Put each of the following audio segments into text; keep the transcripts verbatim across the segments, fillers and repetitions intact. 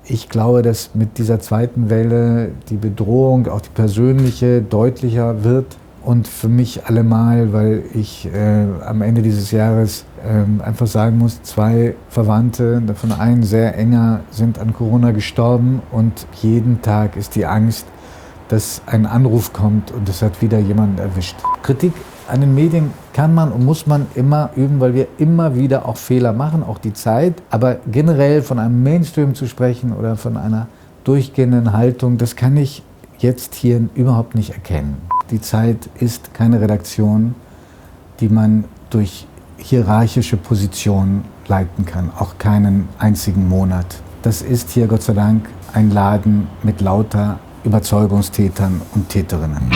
ich glaube, dass mit dieser zweiten Welle die Bedrohung, auch die persönliche, deutlicher wird. Und für mich allemal, weil ich äh, am Ende dieses Jahres äh, einfach sagen muss, zwei Verwandte, davon ein sehr enger, sind an Corona gestorben. Und jeden Tag ist die Angst, dass ein Anruf kommt und es hat wieder jemanden erwischt. Kritik an den Medien kann man und muss man immer üben, weil wir immer wieder auch Fehler machen, auch die Zeit. Aber generell von einem Mainstream zu sprechen oder von einer durchgehenden Haltung, das kann ich jetzt hier überhaupt nicht erkennen. Die Zeit ist keine Redaktion, die man durch hierarchische Positionen leiten kann, auch keinen einzigen Monat. Das ist hier Gott sei Dank ein Laden mit lauter Überzeugungstätern und Täterinnen.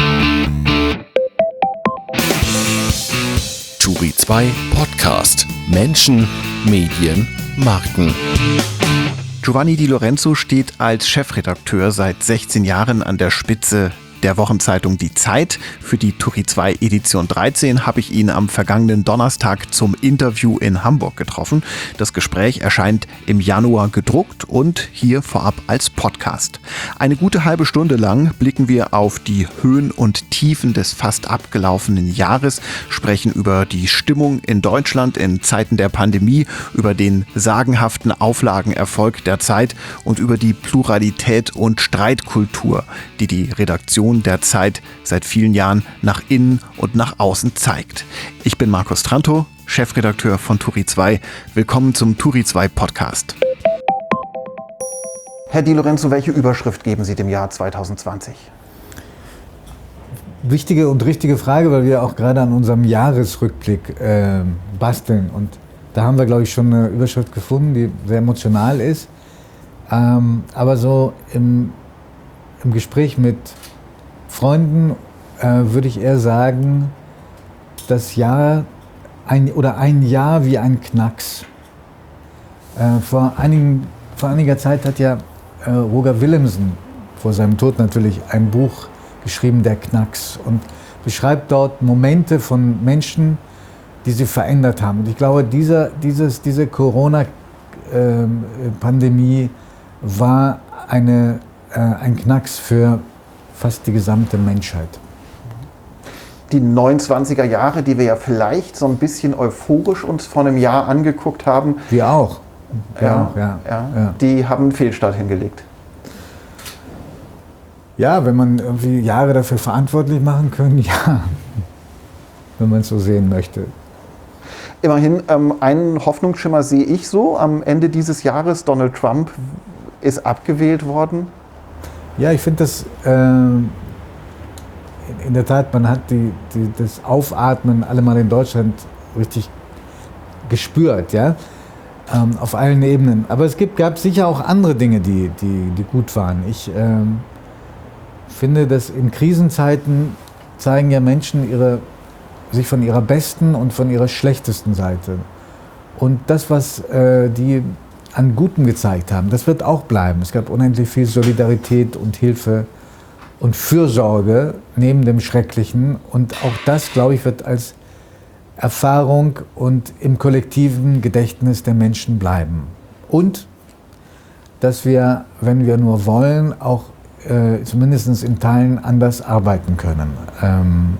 Turi zwei Podcast. Menschen, Medien, Marken. Giovanni Di Lorenzo steht als Chefredakteur seit sechzehn Jahren an der Spitze der Wochenzeitung Die Zeit. Für die Turi zwei Edition dreizehn habe ich ihn am vergangenen Donnerstag zum Interview in Hamburg getroffen. Das Gespräch erscheint im Januar gedruckt und hier vorab als Podcast. Eine gute halbe Stunde lang blicken wir auf die Höhen und Tiefen des fast abgelaufenen Jahres, sprechen über die Stimmung in Deutschland in Zeiten der Pandemie, über den sagenhaften Auflagenerfolg der Zeit und über die Pluralität und Streitkultur, die die Redaktion der Zeit seit vielen Jahren nach innen und nach außen zeigt. Ich bin Markus Trantow, Chefredakteur von Turi zwei. Willkommen zum Turi zwei Podcast. Herr Di Lorenzo, welche Überschrift geben Sie dem Jahr zwanzig zwanzig? Wichtige und richtige Frage, weil wir auch gerade an unserem Jahresrückblick äh, basteln. Und da haben wir, glaube ich, schon eine Überschrift gefunden, die sehr emotional ist. Ähm, aber so im, im Gespräch mit Freunden äh, würde ich eher sagen, das Jahr ein, oder ein Jahr wie ein Knacks. Äh, vor, einigen, vor einiger Zeit hat ja äh, Roger Willemsen, vor seinem Tod natürlich, ein Buch geschrieben, Der Knacks, und beschreibt dort Momente von Menschen, die sie verändert haben. Und ich glaube, dieser, dieses, diese Corona-Pandemie äh, war eine, äh, ein Knacks für fast die gesamte Menschheit. Die neunundzwanziger Jahre, die wir ja vielleicht so ein bisschen euphorisch uns vor einem Jahr angeguckt haben. Wir auch. Wir ja, auch ja. Ja, ja. Die haben einen Fehlstart hingelegt. Ja, wenn man irgendwie Jahre dafür verantwortlich machen können, ja. Wenn man es so sehen möchte. Immerhin, ähm, einen Hoffnungsschimmer sehe ich so. Am Ende dieses Jahres, Donald Trump ist abgewählt worden. Ja, ich finde das, äh, in, in der Tat, man hat die, die, das Aufatmen alle mal in Deutschland richtig gespürt, ja, ähm, auf allen Ebenen. Aber es gibt, gab sicher auch andere Dinge, die, die, die gut waren. Ich ähm, finde, dass in Krisenzeiten zeigen ja Menschen ihre, sich von ihrer besten und von ihrer schlechtesten Seite. Und das, was äh, die an Gutem gezeigt haben, das wird auch bleiben. Es gab unendlich viel Solidarität und Hilfe und Fürsorge neben dem Schrecklichen. Und auch das, glaube ich, wird als Erfahrung und im kollektiven Gedächtnis der Menschen bleiben. Und dass wir, wenn wir nur wollen, auch äh, zumindest in Teilen anders arbeiten können. Ähm,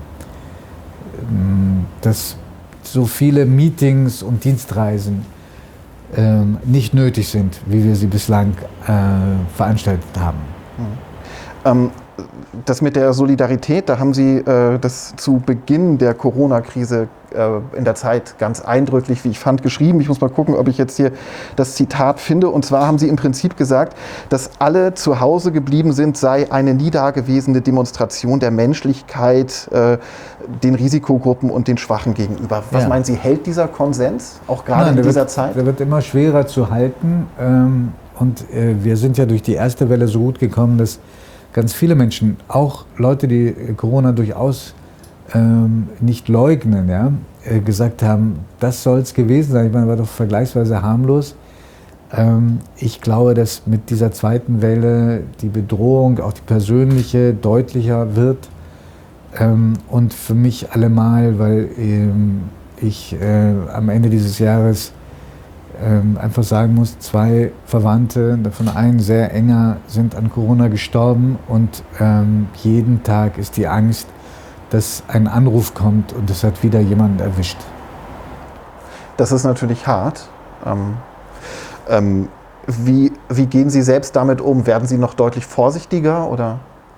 dass so viele Meetings und Dienstreisen ähm, nicht nötig sind, wie wir sie bislang äh, veranstaltet haben. Ähm, das mit der Solidarität, da haben Sie äh, das zu Beginn der Corona-Krise äh, in der Zeit ganz eindrücklich, wie ich fand, geschrieben. Ich muss mal gucken, ob ich jetzt hier das Zitat finde. Und zwar haben Sie im Prinzip gesagt, dass alle zu Hause geblieben sind, sei eine nie dagewesene Demonstration der Menschlichkeit äh, den Risikogruppen und den Schwachen gegenüber. Was ja. meinen Sie, hält dieser Konsens auch gerade Nein, in dieser wird, Zeit? Der wird immer schwerer zu halten. Ähm, und äh, wir sind ja durch die erste Welle so gut gekommen, dass ganz viele Menschen, auch Leute, die Corona durchaus ähm, nicht leugnen, ja, äh, gesagt haben, das soll es gewesen sein. Ich meine, war doch vergleichsweise harmlos. Ähm, ich glaube, dass mit dieser zweiten Welle die Bedrohung, auch die persönliche, deutlicher wird. Ähm, und für mich allemal, weil ähm, ich äh, am Ende dieses Jahres ähm, einfach sagen muss, zwei Verwandte, davon ein sehr enger, sind an Corona gestorben und ähm, jeden Tag ist die Angst, dass ein Anruf kommt und es hat wieder jemanden erwischt. Das ist natürlich hart. Ähm, ähm, wie, wie gehen Sie selbst damit um? Werden Sie noch deutlich vorsichtiger oder?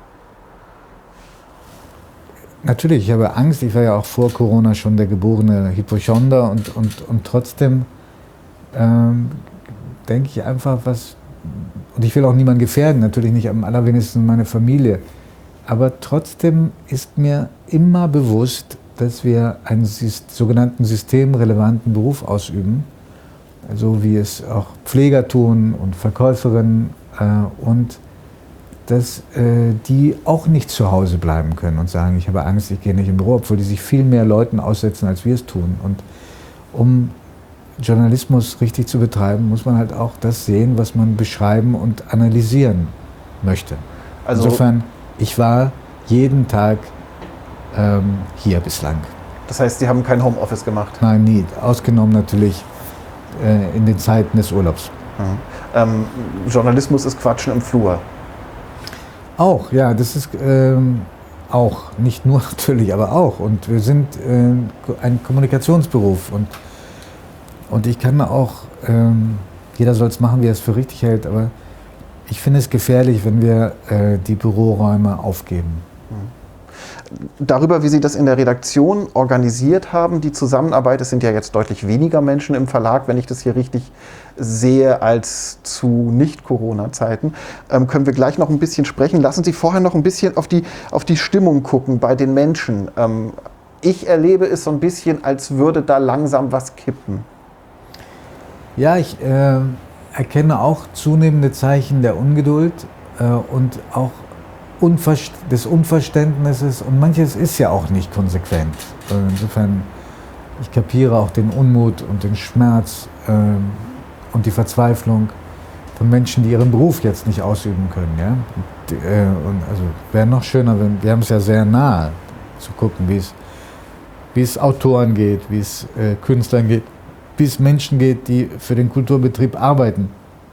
Natürlich, ich habe Angst. Ich war ja auch vor Corona schon der geborene Hypochonder und, und, und trotzdem ähm, denke ich einfach, was, und ich will auch niemanden gefährden, natürlich nicht, am allerwenigsten meine Familie, aber trotzdem ist mir immer bewusst, dass wir einen sogenannten systemrelevanten Beruf ausüben, so wie es auch Pfleger tun und Verkäuferinnen äh, und dass äh, die auch nicht zu Hause bleiben können und sagen, ich habe Angst, ich gehe nicht im Büro, obwohl die sich viel mehr Leuten aussetzen, als wir es tun. Und um Journalismus richtig zu betreiben, muss man halt auch das sehen, was man beschreiben und analysieren möchte. Also insofern, ich war jeden Tag ähm, hier bislang. Das heißt, Sie haben kein Homeoffice gemacht? Nein, nie. Ausgenommen natürlich äh, in den Zeiten des Urlaubs. Mhm. Ähm, Journalismus ist Quatschen im Flur. Auch, ja, das ist ähm, auch, nicht nur natürlich, aber auch. Und wir sind äh, ein Kommunikationsberuf und, und ich kann auch, ähm, jeder soll es machen, wie er es für richtig hält, aber ich finde es gefährlich, wenn wir äh, die Büroräume aufgeben. Darüber, wie Sie das in der Redaktion organisiert haben, die Zusammenarbeit, es sind ja jetzt deutlich weniger Menschen im Verlag, wenn ich das hier richtig sehe, als zu Nicht-Corona-Zeiten, ähm, können wir gleich noch ein bisschen sprechen. Lassen Sie vorher noch ein bisschen auf die, auf die Stimmung gucken bei den Menschen. Ähm, ich erlebe es so ein bisschen, als würde da langsam was kippen. Ja, ich äh, erkenne auch zunehmende Zeichen der Ungeduld äh, und auch des Unverständnisses, und manches ist ja auch nicht konsequent. Insofern, ich kapiere auch den Unmut und den Schmerz ähm, und die Verzweiflung von Menschen, die ihren Beruf jetzt nicht ausüben können. Ja? Und, äh, und also wäre noch schöner, wenn, wir haben es ja sehr nahe, zu gucken, wie es, wie es Autoren geht, wie es äh, Künstlern geht, wie es Menschen geht, die für den Kulturbetrieb arbeiten.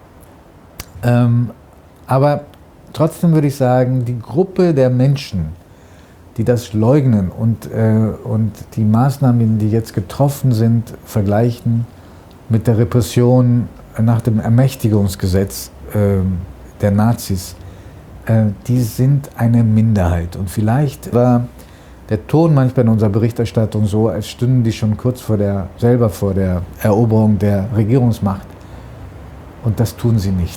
Ähm, aber trotzdem würde ich sagen, die Gruppe der Menschen, die das leugnen und, äh, und die Maßnahmen, die jetzt getroffen sind, vergleichen mit der Repression nach dem Ermächtigungsgesetz äh, der Nazis, äh, die sind eine Minderheit. Und vielleicht war der Ton manchmal in unserer Berichterstattung so, als stünden die schon kurz vor der, selber vor der Eroberung der Regierungsmacht. Und das tun sie nicht.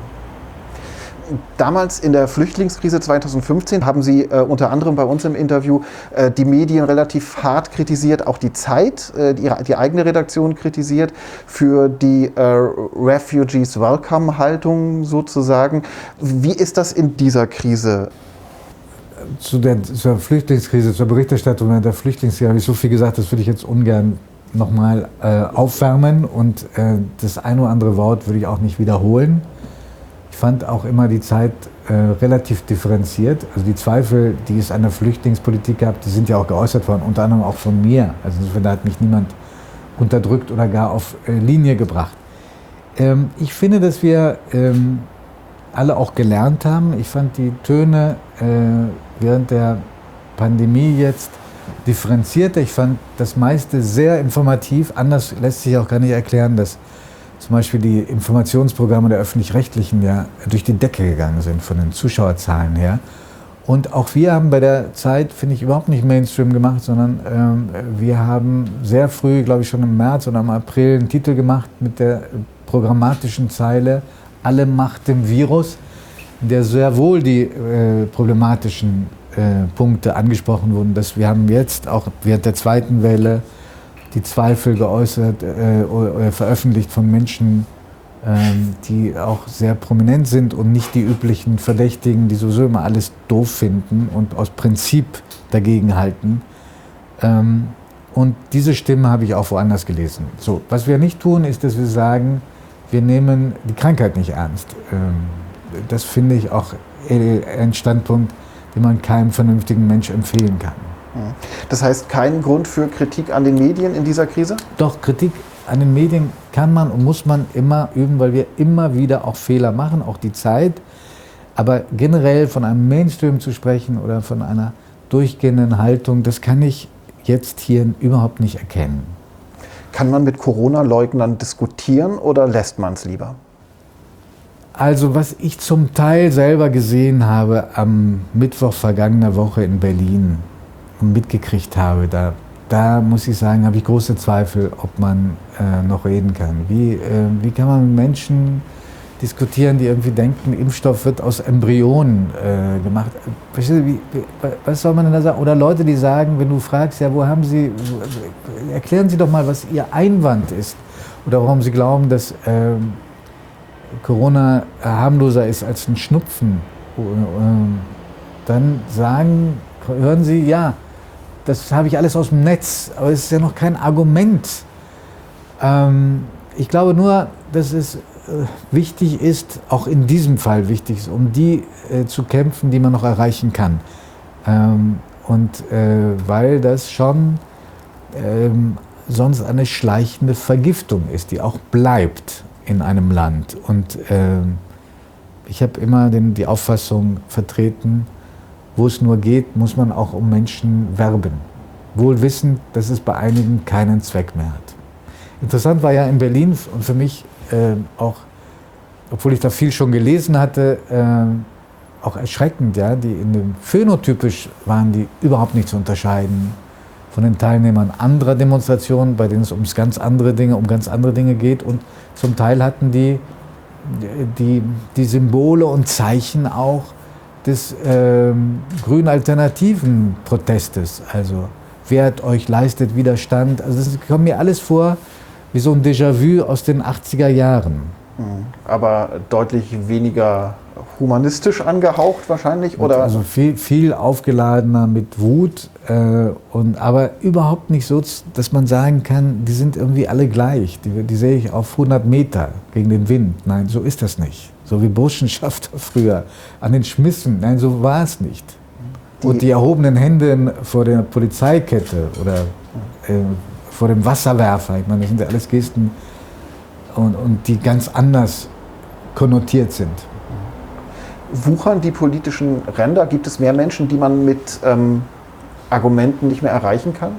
Damals in der Flüchtlingskrise zweitausendfünfzehn haben Sie äh, unter anderem bei uns im Interview äh, die Medien relativ hart kritisiert, auch die Zeit, äh, die, die eigene Redaktion kritisiert für die äh, Refugees Welcome-Haltung sozusagen. Wie ist das in dieser Krise? Zu der, zur Flüchtlingskrise, zur Berichterstattung während der Flüchtlingskrise habe ich so viel gesagt, das würde ich jetzt ungern nochmal äh, aufwärmen, und äh, das ein oder andere Wort würde ich auch nicht wiederholen. Ich fand auch immer die Zeit äh, relativ differenziert. Also die Zweifel, die es an der Flüchtlingspolitik gab, die sind ja auch geäußert worden, unter anderem auch von mir. Also insofern, da hat mich niemand unterdrückt oder gar auf äh, Linie gebracht. Ähm, ich finde, dass wir ähm, alle auch gelernt haben. Ich fand die Töne äh, während der Pandemie jetzt differenzierter. Ich fand das meiste sehr informativ. Anders lässt sich auch gar nicht erklären, dass zum Beispiel die Informationsprogramme der Öffentlich-Rechtlichen ja durch die Decke gegangen sind von den Zuschauerzahlen her. Und auch wir haben bei der Zeit, finde ich, überhaupt nicht Mainstream gemacht, sondern ähm, wir haben sehr früh, glaube ich schon im März oder im April, einen Titel gemacht mit der programmatischen Zeile "Alle Macht dem Virus", in der sehr wohl die äh, problematischen äh, Punkte angesprochen wurden. Dass wir haben jetzt auch während der zweiten Welle die Zweifel geäußert äh, oder veröffentlicht von Menschen, ähm, die auch sehr prominent sind und nicht die üblichen Verdächtigen, die sowieso immer alles doof finden und aus Prinzip dagegen halten. Ähm, und diese Stimme habe ich auch woanders gelesen. So, was wir nicht tun, ist, dass wir sagen, wir nehmen die Krankheit nicht ernst. Ähm, das finde ich auch ein Standpunkt, den man keinem vernünftigen Mensch empfehlen kann. Das heißt, kein Grund für Kritik an den Medien in dieser Krise? Doch, Kritik an den Medien kann man und muss man immer üben, weil wir immer wieder auch Fehler machen, auch die Zeit. Aber generell von einem Mainstream zu sprechen oder von einer durchgehenden Haltung, das kann ich jetzt hier überhaupt nicht erkennen. Kann man mit Corona-Leugnern diskutieren oder lässt man es lieber? Also was ich zum Teil selber gesehen habe am Mittwoch vergangener Woche in Berlin und mitgekriegt habe, da, da muss ich sagen, habe ich große Zweifel, ob man äh, noch reden kann. Wie, äh, wie kann man mit Menschen diskutieren, die irgendwie denken, Impfstoff wird aus Embryonen äh, gemacht. Wie, wie, was soll man denn da sagen? Oder Leute, die sagen, wenn du fragst, ja, wo haben Sie, erklären Sie doch mal, was Ihr Einwand ist. Oder warum Sie glauben, dass äh, Corona harmloser ist als ein Schnupfen. Dann sagen, hören Sie, ja, das habe ich alles aus dem Netz, aber es ist ja noch kein Argument. Ähm, ich glaube nur, dass es äh, wichtig ist, auch in diesem Fall wichtig ist, um die äh, zu kämpfen, die man noch erreichen kann. Ähm, und äh, weil das schon ähm, sonst eine schleichende Vergiftung ist, die auch bleibt in einem Land. Und äh, ich habe immer den, die Auffassung vertreten, wo es nur geht, muss man auch um Menschen werben. Wohl wissend, dass es bei einigen keinen Zweck mehr hat. Interessant war ja in Berlin und für mich äh, auch, obwohl ich da viel schon gelesen hatte, äh, auch erschreckend, ja, die in dem phänotypisch waren die überhaupt nicht zu unterscheiden von den Teilnehmern anderer Demonstrationen, bei denen es um ganz andere Dinge, um ganz andere Dinge geht. Und zum Teil hatten die die, die Symbole und Zeichen auch des äh, grünen alternativen Protestes. Also wehrt euch, leistet Widerstand. Also das kommt mir alles vor wie so ein Déjà-vu aus den achtziger Jahren. Aber deutlich weniger humanistisch angehaucht wahrscheinlich? Oder? Also viel, viel aufgeladener mit Wut, äh, und, aber überhaupt nicht so, dass man sagen kann, die sind irgendwie alle gleich. Die, die sehe ich auf hundert Meter gegen den Wind. Nein, so ist das nicht. So wie Burschenschafter früher an den Schmissen. Nein, so war es nicht. Die und die erhobenen Hände vor der Polizeikette oder äh, vor dem Wasserwerfer, ich meine, das sind ja alles Gesten, und, und die ganz anders konnotiert sind. Wuchern die politischen Ränder? Gibt es mehr Menschen, die man mit ähm, Argumenten nicht mehr erreichen kann?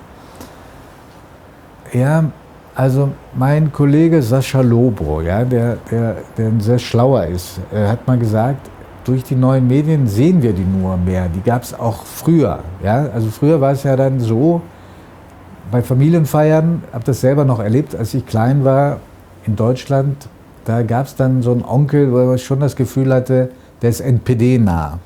Ja, also mein Kollege Sascha Lobro, ja, der, der, der ein sehr schlauer ist, äh, hat mal gesagt, durch die neuen Medien sehen wir die nur mehr. Die gab es auch früher. Ja? Also früher war es ja dann so, bei Familienfeiern, habe das selber noch erlebt, als ich klein war in Deutschland, da gab es dann so einen Onkel, wo man schon das Gefühl hatte, der ist N P D-nah.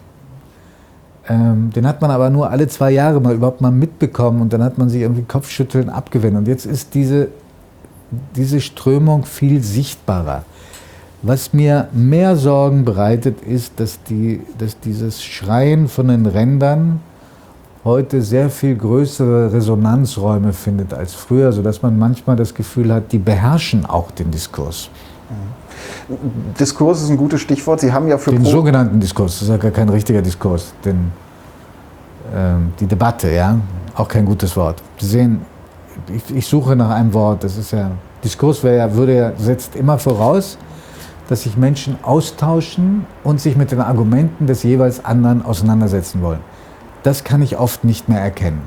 Ähm, den hat man aber nur alle zwei Jahre mal überhaupt mal mitbekommen und dann hat man sich irgendwie Kopfschütteln abgewendet. Und jetzt ist diese, diese Strömung viel sichtbarer. Was mir mehr Sorgen bereitet, ist, dass, die, dass dieses Schreien von den Rändern heute sehr viel größere Resonanzräume findet als früher, sodass man manchmal das Gefühl hat, die beherrschen auch den Diskurs. Diskurs ist ein gutes Stichwort. Sie haben ja für den Pro sogenannten Diskurs, das ist ja gar kein richtiger Diskurs, den, ähm, die Debatte, ja, auch kein gutes Wort. Sie sehen, ich, ich suche nach einem Wort, das ist ja, Diskurs wäre ja, würde ja, setzt immer voraus, dass sich Menschen austauschen und sich mit den Argumenten des jeweils anderen auseinandersetzen wollen. Das kann ich oft nicht mehr erkennen.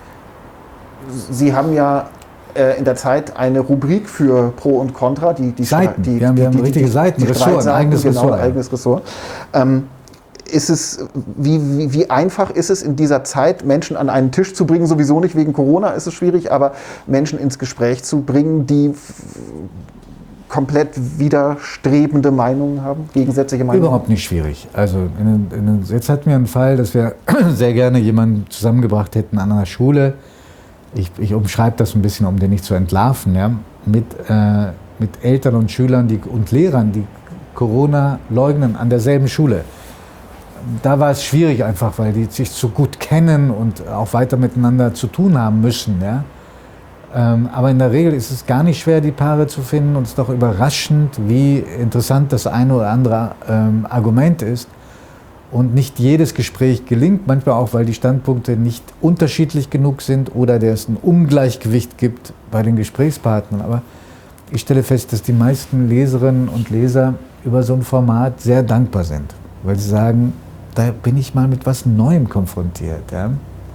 Sie haben ja äh, in der Zeit eine Rubrik für Pro und Contra. Die, die Seiten, die, wir haben, die, wir haben die, richtige die, Seiten, die Ressort, ein eigenes genau, Ressort. Ein eigenes Ressort. Ähm, ist es, wie, wie, wie einfach ist es in dieser Zeit, Menschen an einen Tisch zu bringen? Sowieso nicht, wegen Corona ist es schwierig, aber Menschen ins Gespräch zu bringen, die komplett widerstrebende Meinungen haben, gegensätzliche Meinungen? Überhaupt nicht schwierig. Also in, in, jetzt hatten wir einen Fall, dass wir sehr gerne jemanden zusammengebracht hätten an einer Schule. Ich, ich umschreibe das ein bisschen, um den nicht zu entlarven, ja, mit, äh, mit Eltern und Schülern die, und Lehrern, die Corona leugnen an derselben Schule. Da war es schwierig einfach, weil die sich so gut kennen und auch weiter miteinander zu tun haben müssen. Ja. Ähm, aber in der Regel ist es gar nicht schwer, die Paare zu finden, und es ist doch überraschend, wie interessant das eine oder andere ähm, Argument ist. Und nicht jedes Gespräch gelingt, manchmal auch, weil die Standpunkte nicht unterschiedlich genug sind oder es ein Ungleichgewicht gibt bei den Gesprächspartnern. Aber ich stelle fest, dass die meisten Leserinnen und Leser über so ein Format sehr dankbar sind, weil sie sagen, da bin ich mal mit was Neuem konfrontiert. Ja?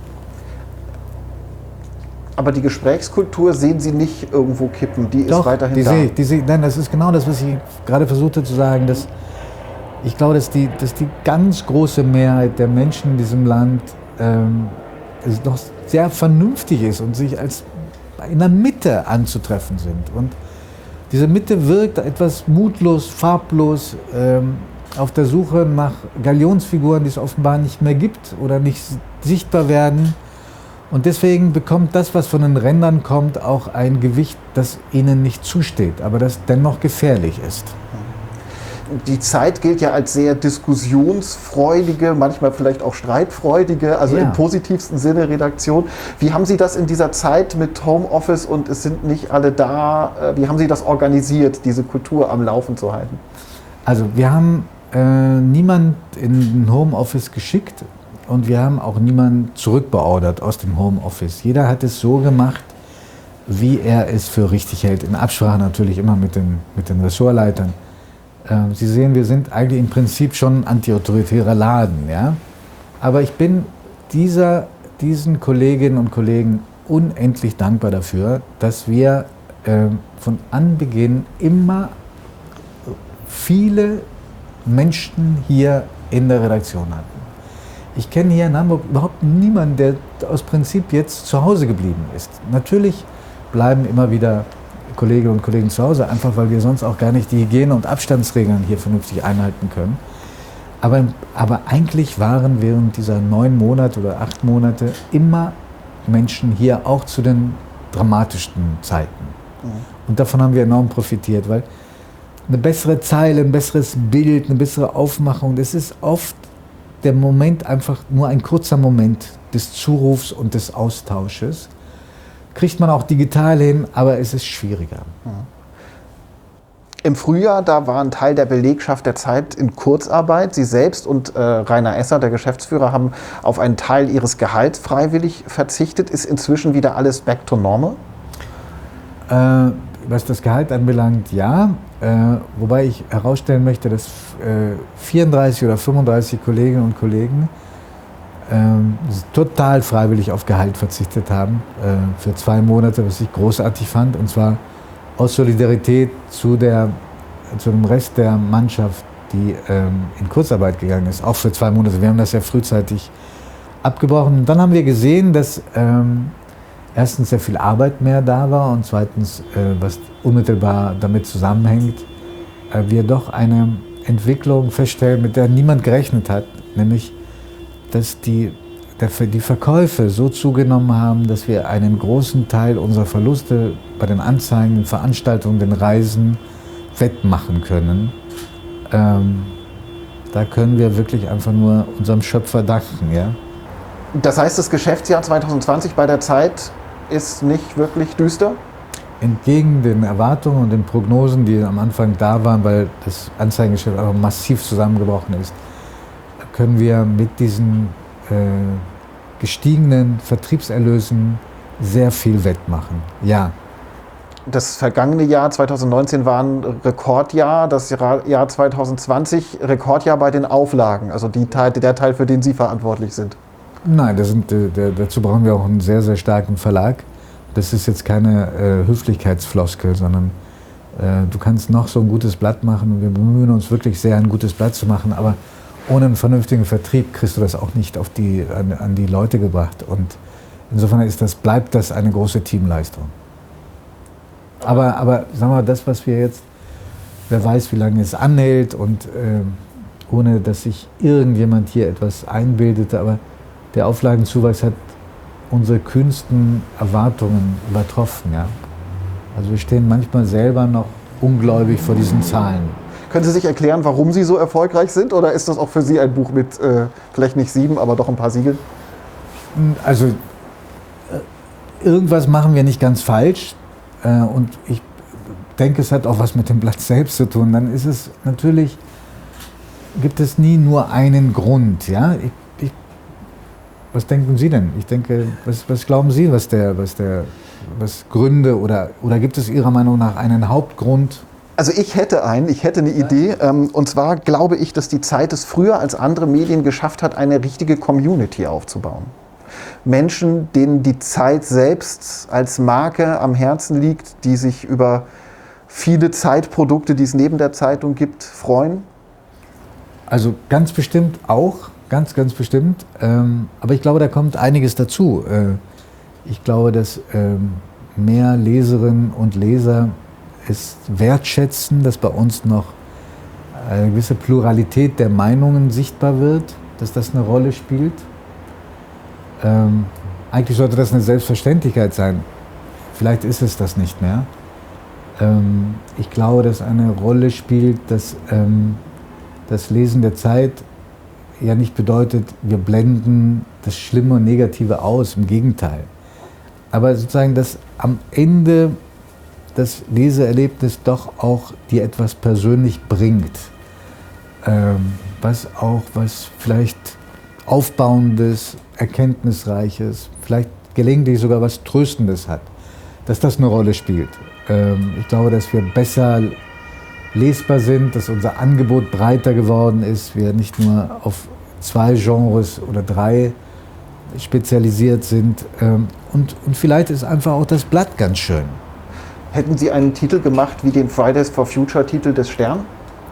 Aber die Gesprächskultur sehen Sie nicht irgendwo kippen, die Doch, ist weiterhin die da. Sehe, die sehe, nein, das ist genau das, was ich gerade versuchte zu sagen, dass ich glaube, dass die, dass die ganz große Mehrheit der Menschen in diesem Land ähm, noch sehr vernünftig ist und sich als in der Mitte anzutreffen sind. Und diese Mitte wirkt etwas mutlos, farblos, ähm, auf der Suche nach Galionsfiguren, die es offenbar nicht mehr gibt oder nicht sichtbar werden. Und deswegen bekommt das, was von den Rändern kommt, auch ein Gewicht, das ihnen nicht zusteht, aber das dennoch gefährlich ist. Die Zeit gilt ja als sehr diskussionsfreudige, manchmal vielleicht auch streitfreudige, also ja. im positivsten Sinne Redaktion. Wie haben Sie das in dieser Zeit mit Homeoffice und es sind nicht alle da, wie haben Sie das organisiert, diese Kultur am Laufen zu halten? Also wir haben äh, niemand in den Homeoffice geschickt und wir haben auch niemanden zurückbeordert aus dem Homeoffice. Jeder hat es so gemacht, wie er es für richtig hält, in Absprache natürlich immer mit den, mit den Ressortleitern. Sie sehen, wir sind eigentlich im Prinzip schon ein antiautoritärer Laden, ja? Aber ich bin dieser, diesen Kolleginnen und Kollegen unendlich dankbar dafür, dass wir äh, von Anbeginn immer viele Menschen hier in der Redaktion hatten. Ich kenne hier in Hamburg überhaupt niemanden, der aus Prinzip jetzt zu Hause geblieben ist. Natürlich bleiben immer wieder Kolleginnen und Kollegen zu Hause, einfach weil wir sonst auch gar nicht die Hygiene- und Abstandsregeln hier vernünftig einhalten können. Aber, aber eigentlich waren während dieser neun Monate oder acht Monate immer Menschen hier, auch zu den dramatischsten Zeiten. Mhm. Und davon haben wir enorm profitiert, weil eine bessere Zeile, ein besseres Bild, eine bessere Aufmachung, das ist oft der Moment, einfach nur ein kurzer Moment des Zurufs und des Austausches. Kriegt man auch digital hin, aber es ist schwieriger. Ja. Im Frühjahr, da war ein Teil der Belegschaft der Zeit in Kurzarbeit. Sie selbst und äh, Rainer Esser, der Geschäftsführer, haben auf einen Teil ihres Gehalts freiwillig verzichtet. Ist inzwischen wieder alles back to normal? Äh, was das Gehalt anbelangt, ja. Äh, wobei ich herausstellen möchte, dass äh, vierunddreißig oder fünfunddreißig Kolleginnen und Kollegen Ähm, total freiwillig auf Gehalt verzichtet haben äh, für zwei Monate, was ich großartig fand, und zwar aus Solidarität zu, der, zu dem Rest der Mannschaft, die ähm, in Kurzarbeit gegangen ist, auch für zwei Monate. Wir haben das ja frühzeitig abgebrochen. Und dann haben wir gesehen, dass ähm, erstens sehr viel Arbeit mehr da war und zweitens, äh, was unmittelbar damit zusammenhängt, äh, wir doch eine Entwicklung feststellen, mit der niemand gerechnet hat, nämlich dass die, der, die Verkäufe so zugenommen haben, dass wir einen großen Teil unserer Verluste bei den Anzeigen, den Veranstaltungen, den Reisen wettmachen können. Ähm, da können wir wirklich einfach nur unserem Schöpfer danken. Ja? Das heißt, das Geschäftsjahr zwanzig zwanzig bei der Zeit ist nicht wirklich düster? Entgegen den Erwartungen und den Prognosen, die am Anfang da waren, weil das Anzeigengeschäft einfach massiv zusammengebrochen ist, können wir mit diesen äh, gestiegenen Vertriebserlösen sehr viel wettmachen. Ja. Das vergangene Jahr zwanzig neunzehn war ein Rekordjahr, das Jahr zwanzig zwanzig Rekordjahr bei den Auflagen, also die Teil, der Teil, für den Sie verantwortlich sind. Nein, das sind, äh, dazu brauchen wir auch einen sehr, sehr starken Verlag. Das ist jetzt keine äh, Höflichkeitsfloskel, sondern äh, du kannst noch so ein gutes Blatt machen und wir bemühen uns wirklich sehr, ein gutes Blatt zu machen, aber ohne einen vernünftigen Vertrieb kriegst du das auch nicht auf die, an, an die Leute gebracht. Und insofern ist das, bleibt das eine große Teamleistung. Aber, aber sagen wir mal, das, was wir jetzt, wer weiß, wie lange es anhält und äh, ohne, dass sich irgendjemand hier etwas einbildete, aber der Auflagenzuwachs hat unsere kühnsten Erwartungen übertroffen. Ja? Also wir stehen manchmal selber noch ungläubig vor diesen Zahlen. Können Sie sich erklären, warum Sie so erfolgreich sind? Oder ist das auch für Sie ein Buch mit äh, vielleicht nicht sieben, aber doch ein paar Siegeln? Also äh, irgendwas machen wir nicht ganz falsch. Äh, und ich denke, es hat auch was mit dem Blatt selbst zu tun. Dann ist es natürlich gibt es nie nur einen Grund. Ja? Ich, ich, was denken Sie denn? Ich denke, was, was glauben Sie, was der, was der, was Gründe oder, oder gibt es Ihrer Meinung nach einen Hauptgrund? Also ich hätte einen, ich hätte eine Idee. Ähm, und zwar glaube ich, dass die Zeit es früher als andere Medien geschafft hat, eine richtige Community aufzubauen. Menschen, denen die Zeit selbst als Marke am Herzen liegt, die sich über viele Zeitprodukte, die es neben der Zeitung gibt, freuen? Also ganz bestimmt auch, ganz, ganz bestimmt. Ähm, aber ich glaube, da kommt einiges dazu. Äh, ich glaube, dass ähm, mehr Leserinnen und Leser es wertschätzen, dass bei uns noch eine gewisse Pluralität der Meinungen sichtbar wird, dass das eine Rolle spielt. Ähm, eigentlich sollte das eine Selbstverständlichkeit sein. Vielleicht ist es das nicht mehr. Ähm, ich glaube, dass eine Rolle spielt, dass ähm, das Lesen der Zeit ja nicht bedeutet, wir blenden das Schlimme und Negative aus, im Gegenteil. Aber sozusagen, dass am Ende das Leseerlebnis doch auch dir etwas persönlich bringt. Ähm, was auch, was vielleicht Aufbauendes, Erkenntnisreiches, vielleicht gelegentlich sogar was Tröstendes hat, dass das eine Rolle spielt. Ähm, ich glaube, dass wir besser lesbar sind, dass unser Angebot breiter geworden ist, wir nicht nur auf zwei Genres oder drei spezialisiert sind. Ähm, und, und vielleicht ist einfach auch das Blatt ganz schön. Hätten Sie einen Titel gemacht wie den Fridays for Future Titel des Stern?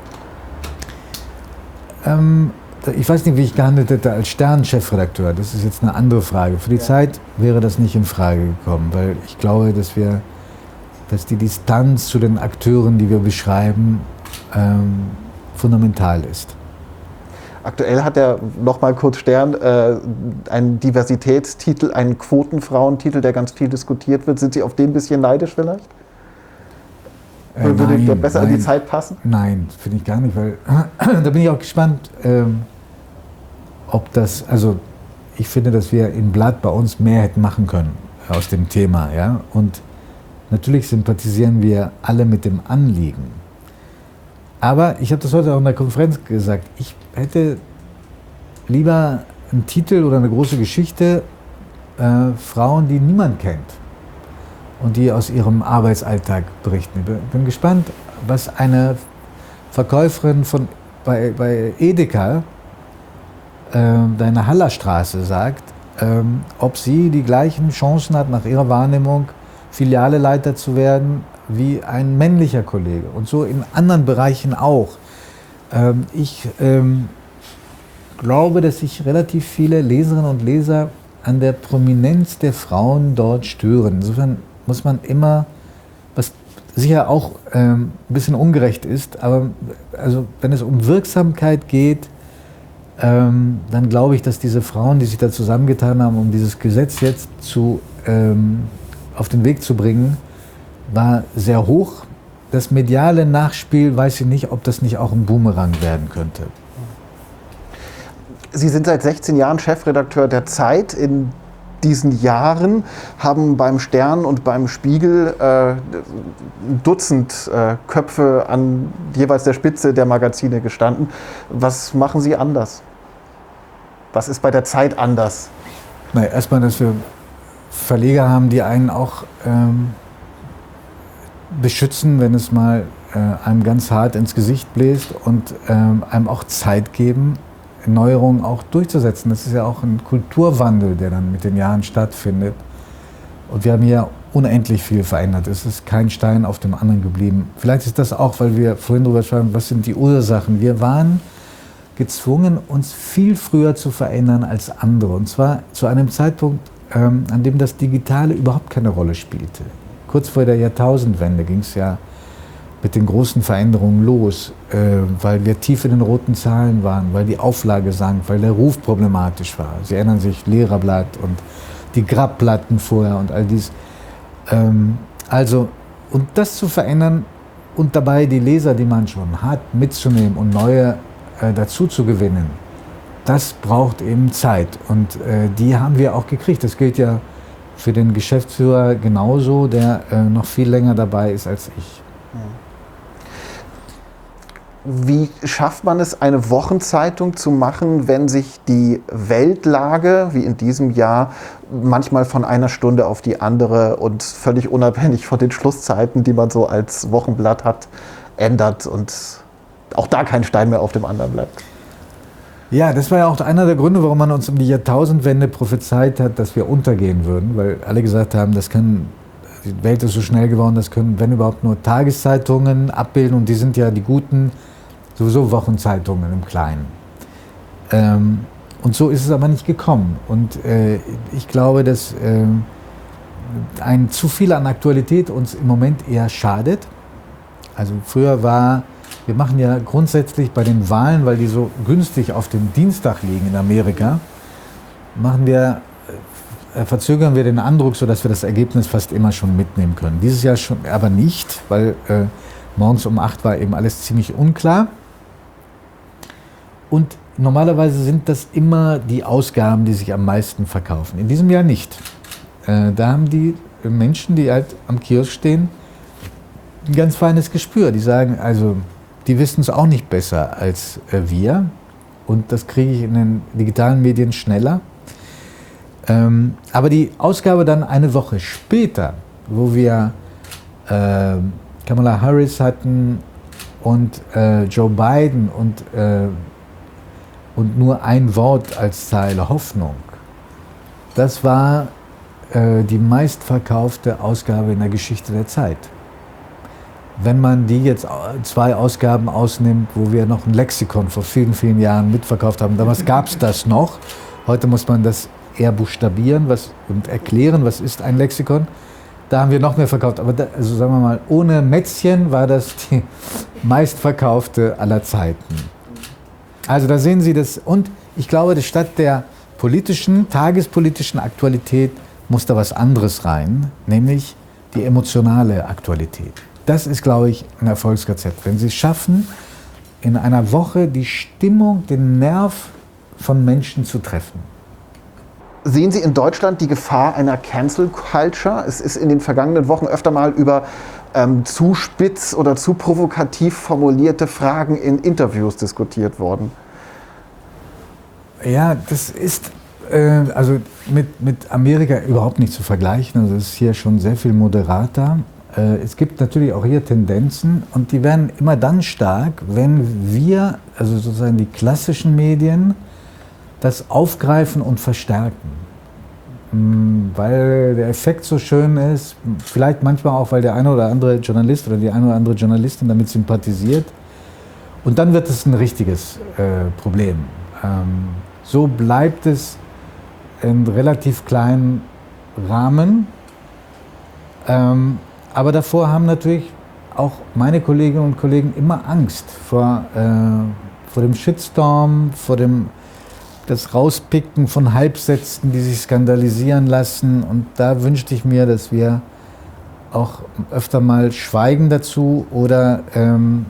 Ähm, Ich weiß nicht, wie ich gehandelt hätte als Stern-Chefredakteur. Das ist jetzt eine andere Frage. Für die ja. Zeit wäre das nicht in Frage gekommen, weil ich glaube, dass wir, dass die Distanz zu den Akteuren, die wir beschreiben, ähm, fundamental ist. Aktuell hat er, noch mal kurz Stern, äh, einen Diversitätstitel, einen Quotenfrauentitel, der ganz viel diskutiert wird. Sind Sie auf den ein bisschen neidisch vielleicht? Äh, Würde nein, der besser nein, in die Zeit passen? Nein, finde ich gar nicht, weil da bin ich auch gespannt, ähm, ob das, also ich finde, dass wir im Blatt bei uns mehr hätten machen können aus dem Thema, ja, und natürlich sympathisieren wir alle mit dem Anliegen. Aber ich habe das heute auch in der Konferenz gesagt, ich hätte lieber einen Titel oder eine große Geschichte, äh, Frauen, die niemand kennt und die aus ihrem Arbeitsalltag berichten. Ich bin gespannt, was eine Verkäuferin von, bei, bei Edeka, äh, deiner Hallerstraße, sagt, ähm, ob sie die gleichen Chancen hat, nach ihrer Wahrnehmung Filialeleiter zu werden, wie ein männlicher Kollege. Und so in anderen Bereichen auch. Ähm, ich ähm, glaube, dass sich relativ viele Leserinnen und Leser an der Prominenz der Frauen dort stören. Insofern muss man immer, was sicher auch ähm, ein bisschen ungerecht ist, aber also wenn es um Wirksamkeit geht, ähm, dann glaube ich, dass diese Frauen, die sich da zusammengetan haben, um dieses Gesetz jetzt zu, ähm, auf den Weg zu bringen, war sehr hoch. Das mediale Nachspiel, weiß ich nicht, ob das nicht auch ein Boomerang werden könnte. Sie sind seit sechzehn Jahren Chefredakteur der Zeit. In diesen Jahren haben beim Stern und beim Spiegel äh, ein Dutzend äh, Köpfe an jeweils der Spitze der Magazine gestanden. Was machen Sie anders? Was ist bei der Zeit anders? Na, erstmal, dass wir Verleger haben, die einen auch ähm, beschützen, wenn es mal äh, einem ganz hart ins Gesicht bläst und ähm, einem auch Zeit geben, Neuerungen auch durchzusetzen. Das ist ja auch ein Kulturwandel, der dann mit den Jahren stattfindet. Und wir haben hier unendlich viel verändert. Es ist kein Stein auf dem anderen geblieben. Vielleicht ist das auch, weil wir vorhin darüber sprachen, was sind die Ursachen. Wir waren gezwungen, uns viel früher zu verändern als andere. Und zwar zu einem Zeitpunkt, ähm, an dem das Digitale überhaupt keine Rolle spielte. Kurz vor der Jahrtausendwende ging es ja mit den großen Veränderungen los, äh, weil wir tief in den roten Zahlen waren, weil die Auflage sank, weil der Ruf problematisch war. Sie erinnern sich, Lehrerblatt und die Grabplatten vorher und all dies. Ähm, also, und das zu verändern und dabei die Leser, die man schon hat, mitzunehmen und neue äh, dazu zu gewinnen, das braucht eben Zeit. Und äh, die haben wir auch gekriegt. Das gilt ja für den Geschäftsführer genauso, der äh, noch viel länger dabei ist als ich. Wie schafft man es, eine Wochenzeitung zu machen, wenn sich die Weltlage, wie in diesem Jahr, manchmal von einer Stunde auf die andere und völlig unabhängig von den Schlusszeiten, die man so als Wochenblatt hat, ändert und auch da kein Stein mehr auf dem anderen bleibt? Ja, das war ja auch einer der Gründe, warum man uns um die Jahrtausendwende prophezeit hat, dass wir untergehen würden, weil alle gesagt haben, das kann, die Welt ist so schnell geworden, das können, wenn überhaupt, nur Tageszeitungen abbilden, und die sind ja die guten, sowieso Wochenzeitungen im Kleinen. Ähm, und so ist es aber nicht gekommen. Und äh, ich glaube, dass äh, ein zu viel an Aktualität uns im Moment eher schadet. Also früher war, wir machen ja grundsätzlich bei den Wahlen, weil die so günstig auf dem Dienstag liegen in Amerika, machen wir, äh, verzögern wir den Andruck, sodass wir das Ergebnis fast immer schon mitnehmen können. Dieses Jahr schon, aber nicht, weil äh, morgens um acht war eben alles ziemlich unklar. Und normalerweise sind das immer die Ausgaben, die sich am meisten verkaufen. In diesem Jahr nicht. Äh, da haben die Menschen, die halt am Kiosk stehen, ein ganz feines Gespür. Die sagen, also, die wissen es auch nicht besser als äh, wir. Und das kriege ich in den digitalen Medien schneller. Ähm, aber die Ausgabe dann eine Woche später, wo wir äh, Kamala Harris hatten und äh, Joe Biden und äh, und nur ein Wort als Zeile, Hoffnung. Das war äh, die meistverkaufte Ausgabe in der Geschichte der Zeit. Wenn man die jetzt zwei Ausgaben ausnimmt, wo wir noch ein Lexikon vor vielen, vielen Jahren mitverkauft haben, damals gab es das noch. Heute muss man das eher buchstabieren was, und erklären, was ist ein Lexikon. Da haben wir noch mehr verkauft. Aber da, also sagen wir mal, ohne Mätzchen war das die meistverkaufte aller Zeiten. Also da sehen Sie das. Und ich glaube, dass statt der politischen, tagespolitischen Aktualität muss da was anderes rein, nämlich die emotionale Aktualität. Das ist, glaube ich, ein Erfolgsrezept. Wenn Sie es schaffen, in einer Woche die Stimmung, den Nerv von Menschen zu treffen. Sehen Sie in Deutschland die Gefahr einer Cancel Culture? Es ist in den vergangenen Wochen öfter mal über ähm, zu spitz oder zu provokativ formulierte Fragen in Interviews diskutiert worden. Ja, das ist äh, also mit, mit Amerika überhaupt nicht zu vergleichen. Also es ist hier schon sehr viel moderater. Äh, es gibt natürlich auch hier Tendenzen, und die werden immer dann stark, wenn wir, also sozusagen die klassischen Medien, das aufgreifen und verstärken. Weil der Effekt so schön ist, vielleicht manchmal auch, weil der eine oder andere Journalist oder die eine oder andere Journalistin damit sympathisiert. Und dann wird es ein richtiges äh, Problem. Ähm, so bleibt es in relativ kleinen Rahmen. Ähm, aber davor haben natürlich auch meine Kolleginnen und Kollegen immer Angst vor, äh, vor dem Shitstorm, vor dem das Rauspicken von Halbsätzen, die sich skandalisieren lassen. Und da wünschte ich mir, dass wir auch öfter mal schweigen dazu oder ähm,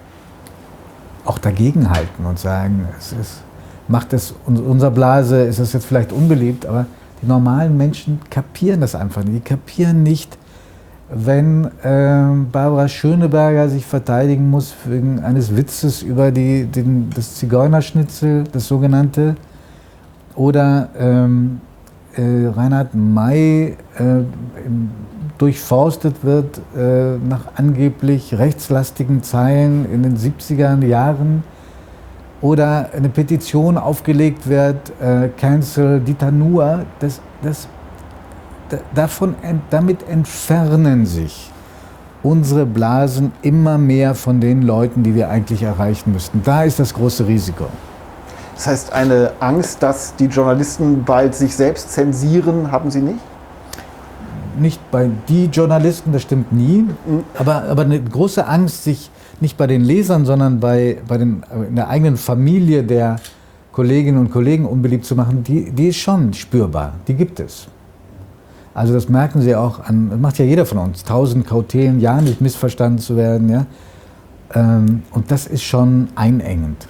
auch dagegenhalten und sagen, es ist, macht es unserer Blase, ist das jetzt vielleicht unbeliebt, aber die normalen Menschen kapieren das einfach nicht. Die kapieren nicht, wenn äh, Barbara Schöneberger sich verteidigen muss wegen eines Witzes über die, den, das Zigeunerschnitzel, das sogenannte, oder ähm, äh, Reinhard May äh, durchforstet wird äh, nach angeblich rechtslastigen Zeilen in den siebziger Jahren, oder eine Petition aufgelegt wird, äh, Cancel Dieter Nuhr, das, das, da, davon, damit entfernen sich unsere Blasen immer mehr von den Leuten, die wir eigentlich erreichen müssten. Da ist das große Risiko. Das heißt, eine Angst, dass die Journalisten bald sich selbst zensieren, haben Sie nicht? Nicht bei die Journalisten, das stimmt nie. Mhm. Aber, aber eine große Angst, sich nicht bei den Lesern, sondern bei, bei den, in der eigenen Familie der Kolleginnen und Kollegen unbeliebt zu machen, die, die ist schon spürbar. Die gibt es. Also das merken Sie auch an, das macht ja jeder von uns, tausend Kautelen, ja nicht missverstanden zu werden. Ja? Ähm, und das ist schon einengend.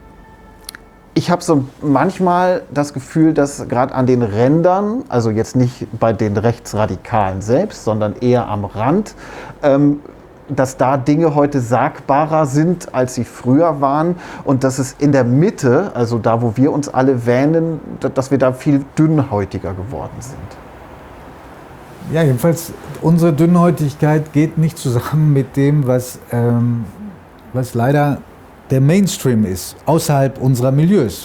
Ich habe so manchmal das Gefühl, dass gerade an den Rändern, also jetzt nicht bei den Rechtsradikalen selbst, sondern eher am Rand, ähm, dass da Dinge heute sagbarer sind, als sie früher waren und dass es in der Mitte, also da, wo wir uns alle wähnen, dass wir da viel dünnhäutiger geworden sind. Ja, jedenfalls, unsere Dünnhäutigkeit geht nicht zusammen mit dem, was, ähm, was leider der Mainstream ist, außerhalb unserer Milieus.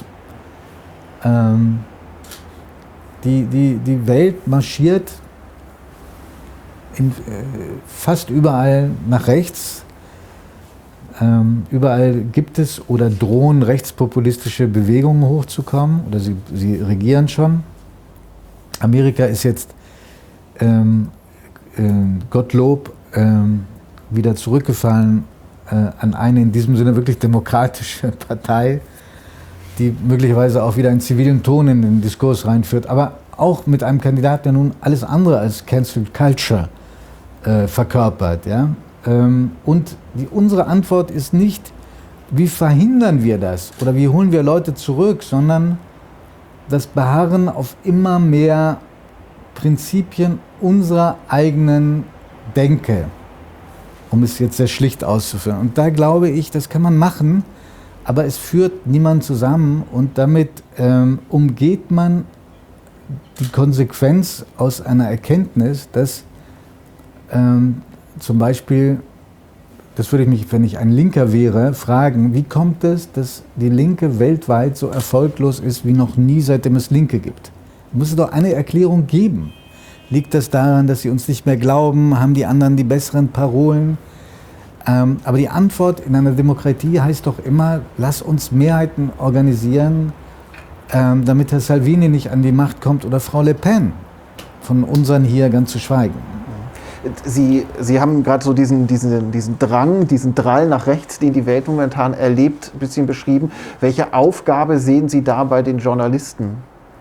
Ähm, die, die, die Welt marschiert in, äh, fast überall nach rechts. Ähm, überall gibt es oder drohen rechtspopulistische Bewegungen hochzukommen oder sie, sie regieren schon. Amerika ist jetzt ähm, äh, Gottlob ähm, wieder zurückgefallen äh, an eine in diesem Sinne wirklich demokratische Partei, die möglicherweise auch wieder einen zivilen Ton in den Diskurs reinführt, aber auch mit einem Kandidaten, der nun alles andere als Cancel Culture äh, verkörpert. Ja? Ähm, und die, unsere Antwort ist nicht, wie verhindern wir das oder wie holen wir Leute zurück, sondern das Beharren auf immer mehr Prinzipien unserer eigenen Denke, um es jetzt sehr schlicht auszuführen. Und da glaube ich, das kann man machen, aber es führt niemand zusammen und damit ähm, umgeht man die Konsequenz aus einer Erkenntnis, dass ähm, zum Beispiel, das würde ich mich, wenn ich ein Linker wäre, fragen, wie kommt es, dass die Linke weltweit so erfolglos ist wie noch nie, seitdem es Linke gibt? Muss es doch eine Erklärung geben. Liegt das daran, dass sie uns nicht mehr glauben? Haben die anderen die besseren Parolen? Ähm, aber die Antwort in einer Demokratie heißt doch immer, lass uns Mehrheiten organisieren, ähm, damit Herr Salvini nicht an die Macht kommt oder Frau Le Pen, von unseren hier ganz zu schweigen. Sie, Sie haben gerade so diesen, diesen, diesen Drang, diesen Drall nach rechts, den die Welt momentan erlebt, ein bisschen beschrieben. Welche Aufgabe sehen Sie da bei den Journalisten?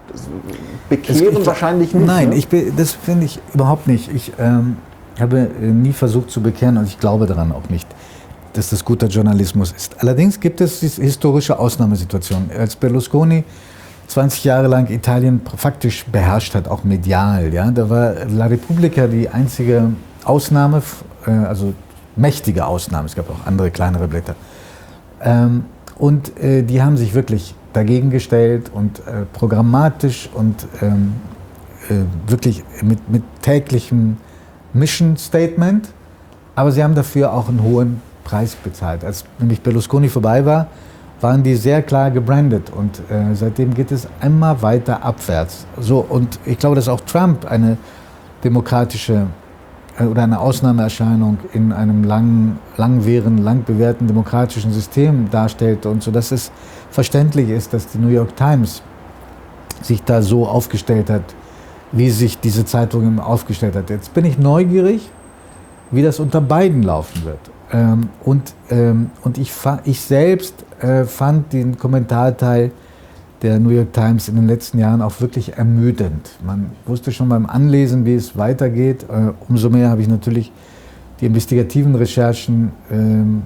Bekehren ich, wahrscheinlich nicht. Nein, ne? ich, das finde ich überhaupt nicht. Ich ähm, habe nie versucht zu bekehren und ich glaube daran auch nicht, dass das guter Journalismus ist. Allerdings gibt es historische Ausnahmesituationen. Als Berlusconi zwanzig Jahre lang Italien faktisch beherrscht hat, auch medial, ja, da war La Repubblica die einzige Ausnahme, äh, also mächtige Ausnahme. Es gab auch andere kleinere Blätter. Ähm, und äh, die haben sich wirklich dagegen gestellt und äh, programmatisch und ähm, äh, wirklich mit, mit täglichem Mission Statement, aber sie haben dafür auch einen hohen Preis bezahlt. Als nämlich Berlusconi vorbei war, waren die sehr klar gebrandet und äh, seitdem geht es immer weiter abwärts. So, und ich glaube, dass auch Trump eine demokratische äh, oder eine Ausnahmeerscheinung in einem lang, langwährenden, lang bewährten demokratischen System darstellte und so, dass es verständlich ist, dass die New York Times sich da so aufgestellt hat, wie sich diese Zeitung aufgestellt hat. Jetzt bin ich neugierig, wie das unter Biden laufen wird. Ähm, und, ähm, und ich, ich selbst äh, fand den Kommentarteil der New York Times in den letzten Jahren auch wirklich ermüdend. Man wusste schon beim Anlesen, wie es weitergeht. Äh, umso mehr habe ich natürlich die investigativen Recherchen ähm,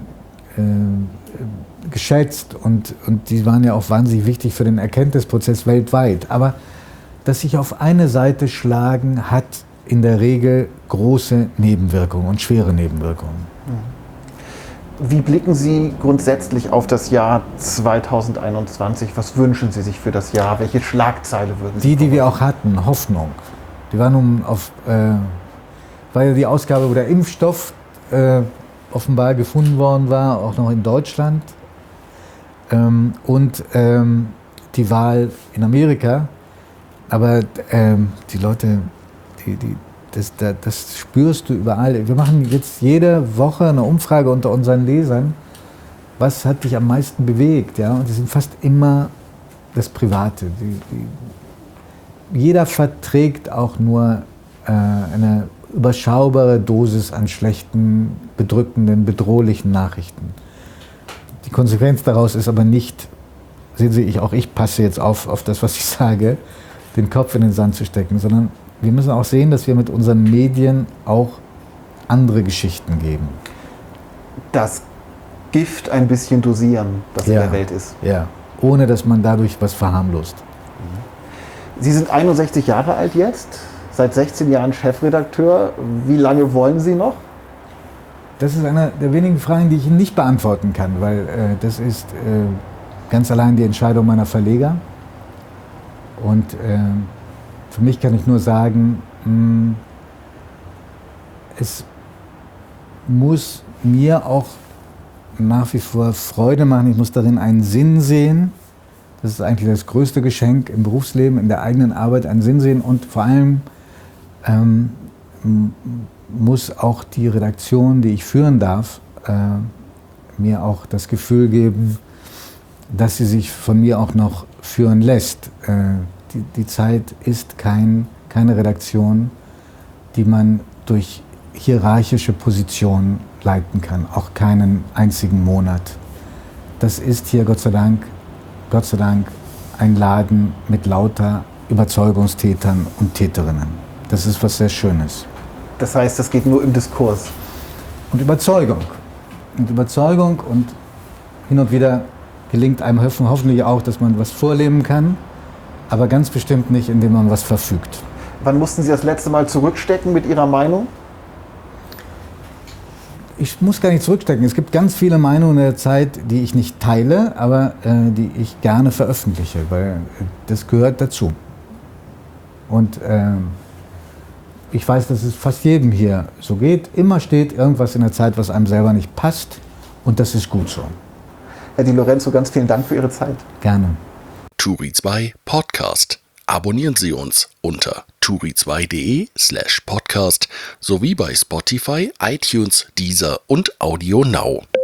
äh, geschätzt und, und die waren ja auch wahnsinnig wichtig für den Erkenntnisprozess weltweit. Aber dass sich auf eine Seite schlagen, hat in der Regel große Nebenwirkungen und schwere Nebenwirkungen. Wie blicken Sie grundsätzlich auf das Jahr zweitausendeinundzwanzig? Was wünschen Sie sich für das Jahr? Welche Schlagzeile würden Sie Die, die wir auch hatten, Hoffnung. Die war nun auf, äh, war ja die Ausgabe, wo der Impfstoff äh, offenbar gefunden worden war, auch noch in Deutschland. Ähm, und ähm, die Wahl in Amerika. Aber ähm, die Leute, die, die, das, das, das spürst du überall. Wir machen jetzt jede Woche eine Umfrage unter unseren Lesern. Was hat dich am meisten bewegt? Ja? Und die sind fast immer das Private. Die, die, jeder verträgt auch nur äh, eine überschaubare Dosis an schlechten, bedrückenden, bedrohlichen Nachrichten. Die Konsequenz daraus ist aber nicht, sehen Sie, ich, auch ich passe jetzt auf, auf das, was ich sage, den Kopf in den Sand zu stecken, sondern wir müssen auch sehen, dass wir mit unseren Medien auch andere Geschichten geben. Das Gift ein bisschen dosieren, das ja, in der Welt ist. Ja, ohne dass man dadurch was verharmlost. Sie sind einundsechzig Jahre alt jetzt, seit sechzehn Jahren Chefredakteur. Wie lange wollen Sie noch? Das ist eine der wenigen Fragen, die ich Ihnen nicht beantworten kann, weil äh, das ist äh, ganz allein die Entscheidung meiner Verleger. Und äh, für mich kann ich nur sagen, mh, es muss mir auch nach wie vor Freude machen. Ich muss darin einen Sinn sehen. Das ist eigentlich das größte Geschenk im Berufsleben, in der eigenen Arbeit einen Sinn sehen. Und vor allem ähm, muss auch die Redaktion, die ich führen darf, äh, mir auch das Gefühl geben, dass sie sich von mir auch noch führen lässt. Äh, die, die Zeit ist kein, keine Redaktion, die man durch hierarchische Positionen leiten kann, auch keinen einzigen Monat. Das ist hier Gott sei Dank, Gott sei Dank ein Laden mit lauter Überzeugungstätern und Täterinnen. Das ist was sehr Schönes. Das heißt, das geht nur im Diskurs? Und Überzeugung. Und Überzeugung und hin und wieder gelingt einem hoffentlich auch, dass man was vorleben kann, aber ganz bestimmt nicht, indem man was verfügt. Wann mussten Sie das letzte Mal zurückstecken mit Ihrer Meinung? Ich muss gar nicht zurückstecken. Es gibt ganz viele Meinungen der Zeit, die ich nicht teile, aber äh, die ich gerne veröffentliche, weil das gehört dazu. Und äh, ich weiß, dass es fast jedem hier so geht. Immer steht irgendwas in der Zeit, was einem selber nicht passt, und das ist gut so. Herr Di Lorenzo, ganz vielen Dank für Ihre Zeit. Gerne. Turi zwei Podcast. Abonnieren Sie uns unter turi zwei punkt de slash podcast sowie bei Spotify, iTunes, Deezer und Audio Now.